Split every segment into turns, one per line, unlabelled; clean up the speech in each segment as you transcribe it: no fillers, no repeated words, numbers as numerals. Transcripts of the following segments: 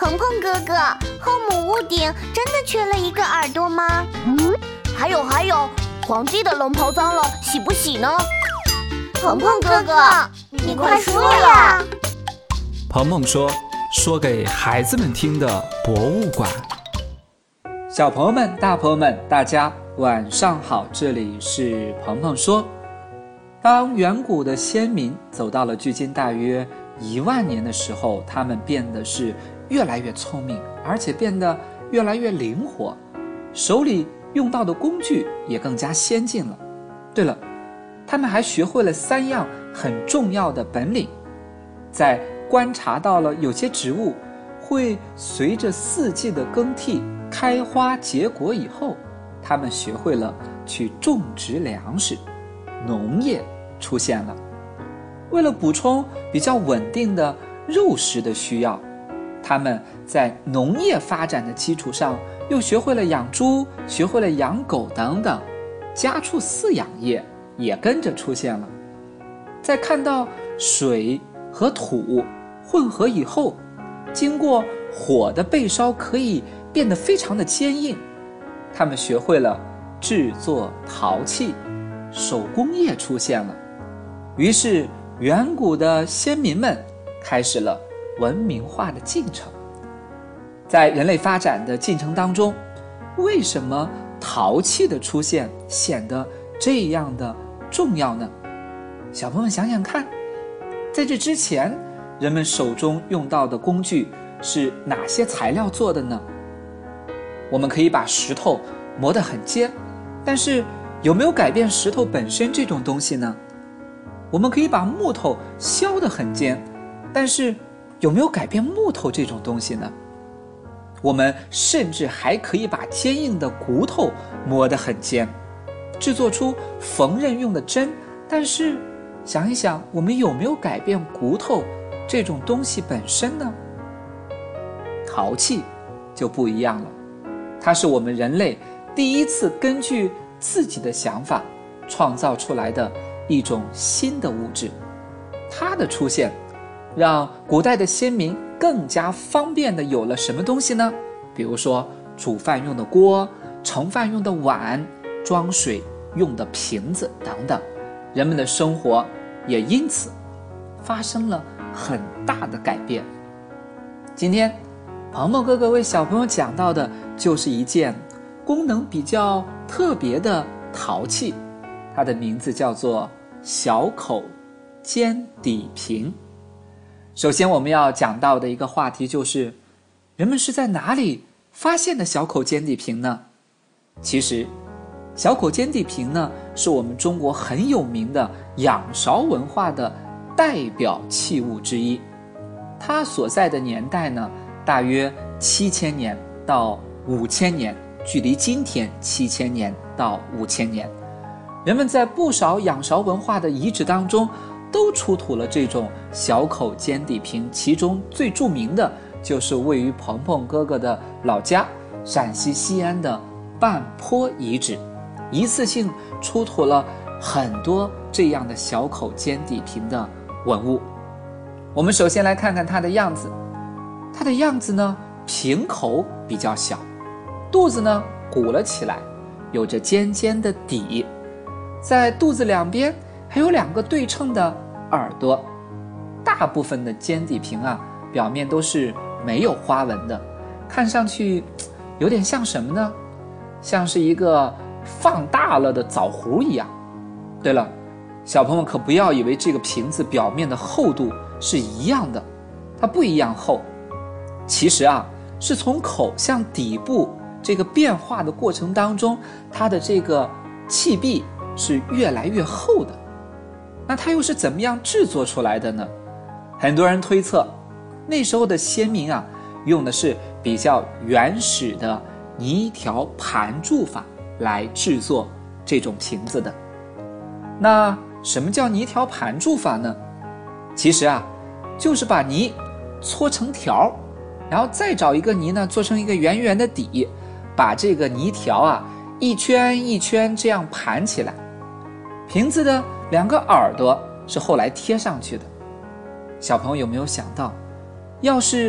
鹏鹏哥哥，后母屋顶真的缺了一个耳朵吗？
还有，皇帝的龙袍脏了，洗不洗呢？
鹏鹏哥哥，你快说呀！
鹏鹏说给孩子们听的博物馆。
小朋友们、大朋友们，大家晚上好，这里是鹏鹏说。当远古的先民走到了距今大约10000年的时候，他们变得是越来越聪明，而且变得越来越灵活，手里用到的工具也更加先进了。对了，他们还学会了3样很重要的本领。在观察到了有些植物会随着4季的更替开花结果以后，他们学会了去种植粮食，农业出现了。为了补充比较稳定的肉食的需要，他们在农业发展的基础上又学会了养猪，学会了养狗等等，家畜饲养业也跟着出现了。在看到水和土混合以后，经过火的焙烧可以变得非常的坚硬，他们学会了制作陶器，手工业出现了。于是远古的先民们开始了文明化的进程。在人类发展的进程当中，为什么陶器的出现显得这样的重要呢？小朋友们想想看，在这之前人们手中用到的工具是哪些材料做的呢？我们可以把石头磨得很尖，但是有没有改变石头本身这种东西呢？我们可以把木头削得很尖，但是有没有改变木头这种东西呢？我们甚至还可以把坚硬的骨头磨得很尖，制作出缝纫用的针，但是想一想，我们有没有改变骨头这种东西本身呢？陶器就不一样了，它是我们人类第一次根据自己的想法创造出来的一种新的物质。它的出现让古代的先民更加方便的有了什么东西呢？比如说煮饭用的锅，盛饭用的碗，装水用的瓶子等等，人们的生活也因此发生了很大的改变。今天鹏鹏哥哥为小朋友讲到的就是一件功能比较特别的陶器，它的名字叫做小口尖底瓶。首先我们要讲到的一个话题就是，人们是在哪里发现的小口尖底瓶呢？其实小口尖底瓶呢，是我们中国很有名的仰韶文化的代表器物之一。它所在的年代呢，大约7000年到5000年，距离今天7000年到5000年。人们在不少仰韶文化的遗址当中都出土了这种小口尖底瓶，其中最著名的就是位于鹏鹏哥哥的老家陕西西安的半坡遗址，一次性出土了很多这样的小口尖底瓶的文物。我们首先来看看它的样子。它的样子呢，瓶口比较小，肚子呢鼓了起来，有着尖尖的底，在肚子两边还有2个对称的耳朵。大部分的尖底瓶啊，表面都是没有花纹的，看上去有点像什么呢？像是一个放大了的枣核一样。对了，小朋友可不要以为这个瓶子表面的厚度是一样的，它不一样厚。其实啊，是从口向底部这个变化的过程当中，它的这个器壁是越来越厚的。那它又是怎么样制作出来的呢？很多人推测，那时候的先民啊，用的是比较原始的泥条盘铸法来制作这种瓶子的。那什么叫泥条盘铸法呢？其实啊，就是把泥搓成条，然后再找一个泥呢，做成一个圆圆的底，把这个泥条啊一圈一圈这样盘起来。瓶子的2个耳朵是后来贴上去的。小朋友有没有想到，要是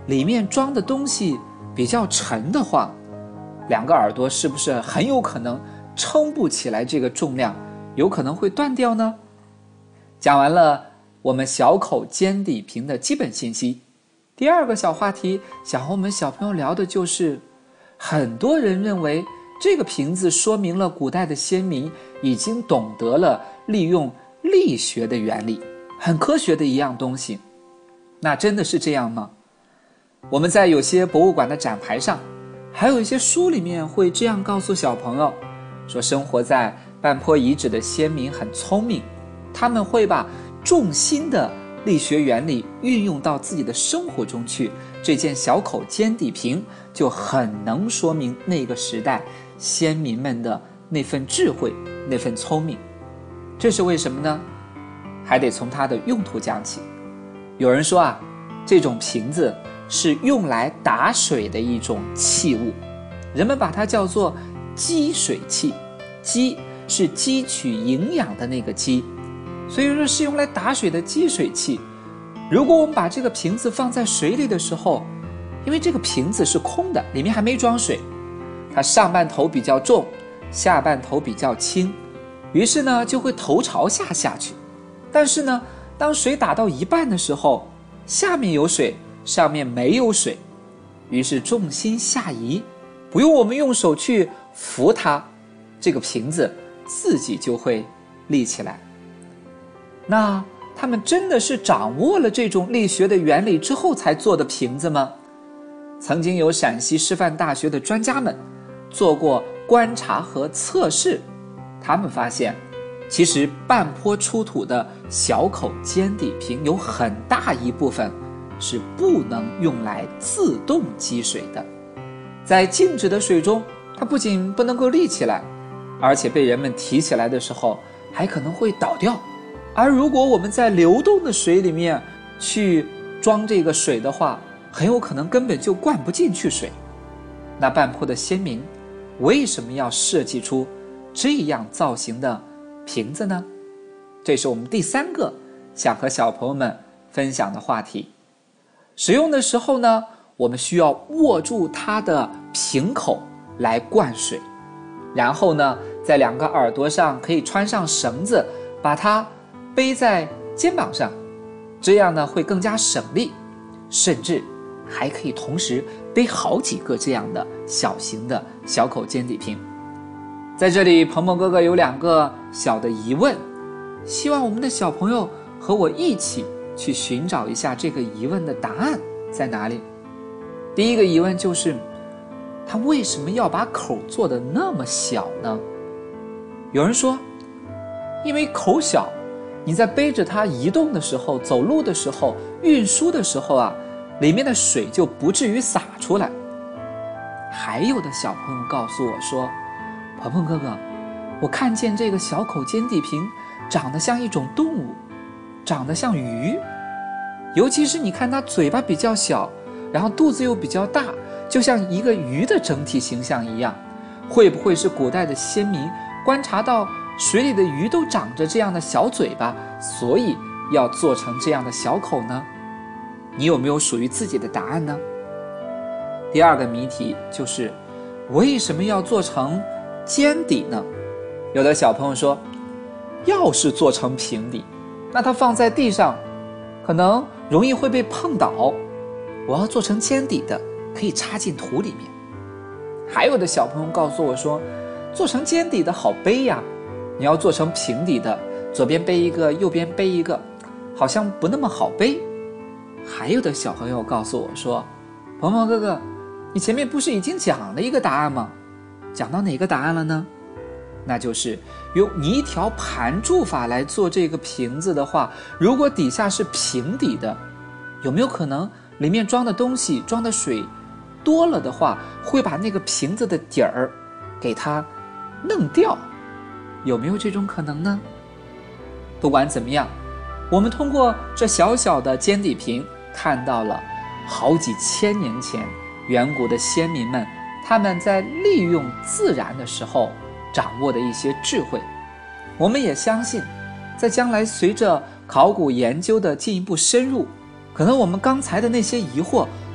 里面装的东西比较沉的话，2个耳朵是不是很有可能撑不起来这个重量，有可能会断掉呢？讲完了我们小口尖底瓶的基本信息，第2个小话题想和我们小朋友聊的就是，很多人认为这个瓶子说明了古代的先民已经懂得了利用力学的原理，很科学的一样东西。那真的是这样吗？我们在有些博物馆的展牌上，还有一些书里面会这样告诉小朋友，说生活在半坡遗址的先民很聪明，他们会把重心的力学原理运用到自己的生活中去，这件小口尖底瓶就很能说明那个时代先民们的那份智慧，那份聪明。这是为什么呢？还得从它的用途讲起。有人说啊，这种瓶子是用来打水的一种器物，人们把它叫做积水器。积是汲取营养的那个积，所以说是用来打水的积水器。如果我们把这个瓶子放在水里的时候，因为这个瓶子是空的，里面还没装水，它上半头比较重，下半头比较轻，于是呢就会头朝下去。但是呢，当水打到一半的时候，下面有水，上面没有水，于是重心下移，不用我们用手去扶它，这个瓶子自己就会立起来。那他们真的是掌握了这种力学的原理之后才做的瓶子吗？曾经有陕西师范大学的专家们做过观察和测试，他们发现其实半坡出土的小口尖底瓶有很大一部分是不能用来自动积水的。在静止的水中，它不仅不能够立起来，而且被人们提起来的时候还可能会倒掉。而如果我们在流动的水里面去装这个水的话，很有可能根本就灌不进去水。那半坡的先民为什么要设计出这样造型的瓶子呢？这是我们第3个想和小朋友们分享的话题。使用的时候呢，我们需要握住它的瓶口来灌水，然后呢，在2个耳朵上可以穿上绳子，把它背在肩膀上，这样呢会更加省力，甚至还可以同时背好几个这样的小型的小口尖底瓶。在这里，鹏鹏哥哥有2个小的疑问，希望我们的小朋友和我一起去寻找一下这个疑问的答案在哪里。第一个疑问就是，他为什么要把口做得那么小呢？有人说，因为口小，你在背着它移动的时候，走路的时候，运输的时候啊，里面的水就不至于洒出来。还有的小朋友告诉我说，鹏鹏哥哥，我看见这个小口尖底瓶长得像一种动物，长得像鱼，尤其是你看它嘴巴比较小，然后肚子又比较大，就像一个鱼的整体形象一样。会不会是古代的先民观察到水里的鱼都长着这样的小嘴巴，所以要做成这样的小口呢？你有没有属于自己的答案呢？第2个谜题就是，为什么要做成尖底呢？有的小朋友说，要是做成平底，那它放在地上可能容易会被碰倒，我要做成尖底的，可以插进土里面。还有的小朋友告诉我说，做成尖底的好背呀，你要做成平底的，左边背一个，右边背一个，好像不那么好背。还有的小朋友告诉我说，鹏鹏哥哥，你前面不是已经讲了一个答案吗？讲到哪个答案了呢？那就是用泥条盘住法来做这个瓶子的话，如果底下是平底的，有没有可能里面装的东西，装的水多了的话，会把那个瓶子的底儿给它弄掉？有没有这种可能呢？不管怎么样，我们通过这小小的尖底瓶看到了好几千年前远古的先民们他们在利用自然的时候掌握的一些智慧。我们也相信，在将来随着考古研究的进一步深入，可能我们刚才的那些疑惑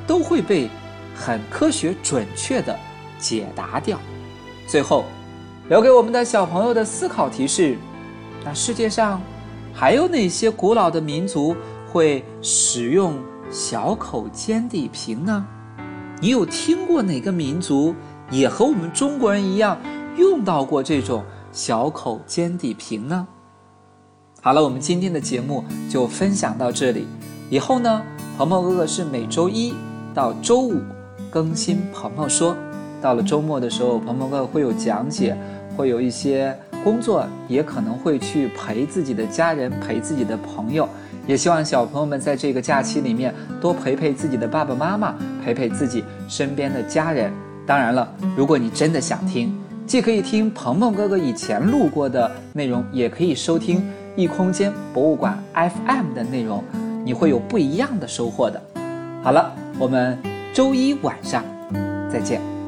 都会被很科学准确地解答掉。最后留给我们的小朋友的思考题是，那世界上还有哪些古老的民族会使用小口尖底瓶呢？你有听过哪个民族也和我们中国人一样用到过这种小口尖底瓶呢？好了，我们今天的节目就分享到这里。以后呢，鹏鹏哥哥是每周一到周五更新鹏鹏说，到了周末的时候，鹏鹏哥哥会有讲解，会有一些工作，也可能会去陪自己的家人，陪自己的朋友。也希望小朋友们在这个假期里面多陪陪自己的爸爸妈妈，陪陪自己身边的家人。当然了，如果你真的想听，既可以听鹏鹏哥哥以前录过的内容，也可以收听异空间博物馆 FM 的内容，你会有不一样的收获的。好了，我们周一晚上再见。